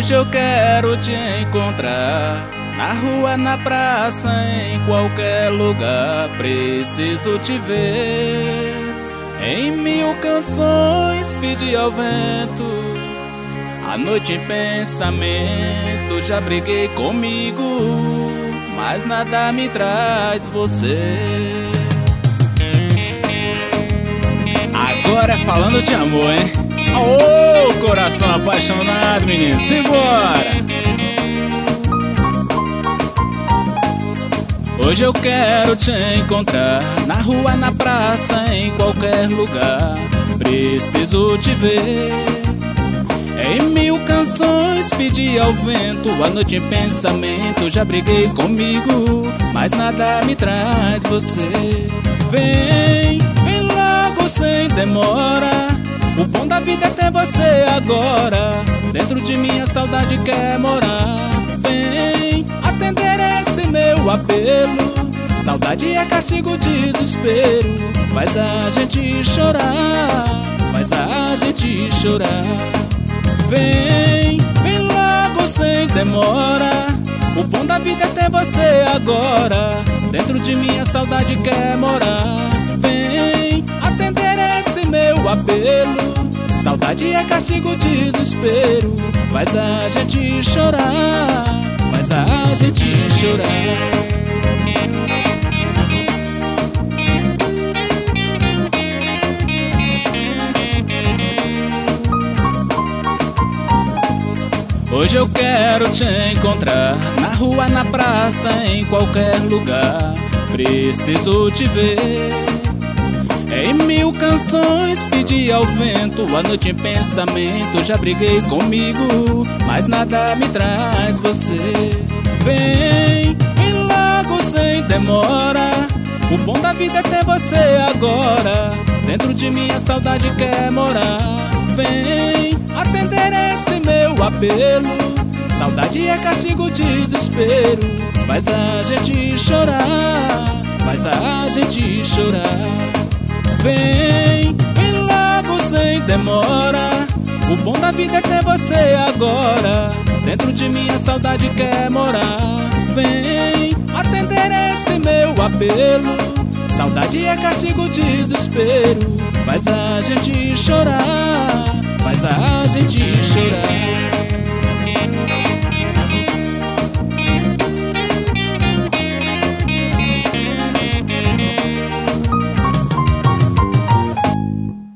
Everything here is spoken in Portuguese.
Hoje eu quero te encontrar na rua, na praça, em qualquer lugar. Preciso te ver. Em 1000 canções pedi ao vento, à noite em pensamento. Já briguei comigo, mas nada me traz você. Agora é falando de amor, hein? Ô, coração apaixonado, menino, simbora! Hoje eu quero te encontrar na rua, na praça, em qualquer lugar. Preciso te ver. Em 1000 canções pedi ao vento, à noite em pensamento. Já briguei comigo, mas nada me traz você. Vem, vem logo sem demora. O bom da vida é ter você agora. Dentro de mim a saudade quer morar. Vem atender esse meu apelo. Saudade é castigo, desespero. Faz a gente chorar, faz a gente chorar. Vem, vem logo sem demora. O bom da vida é ter você agora. Dentro de mim a saudade quer morar. Vem atender esse meu apelo. Saudade é castigo, desespero. Faz a gente chorar, faz a gente chorar. Hoje eu quero te encontrar na rua, na praça, em qualquer lugar. Preciso te ver. Em 1000 canções pedi ao vento, à noite em pensamento. Já briguei comigo, mas nada me traz você. Vem, vem logo sem demora. O bom da vida é ter você agora. Dentro de mim a saudade quer morar. Vem atender esse meu apelo. Saudade é castigo, desespero. Faz a gente chorar, faz a gente chorar. Vem, vem logo sem demora. O bom da vida é ter você agora. Dentro de mim a saudade quer morar. Vem atender esse meu apelo. Saudade é castigo, desespero. Faz a gente chorar, faz a gente chorar.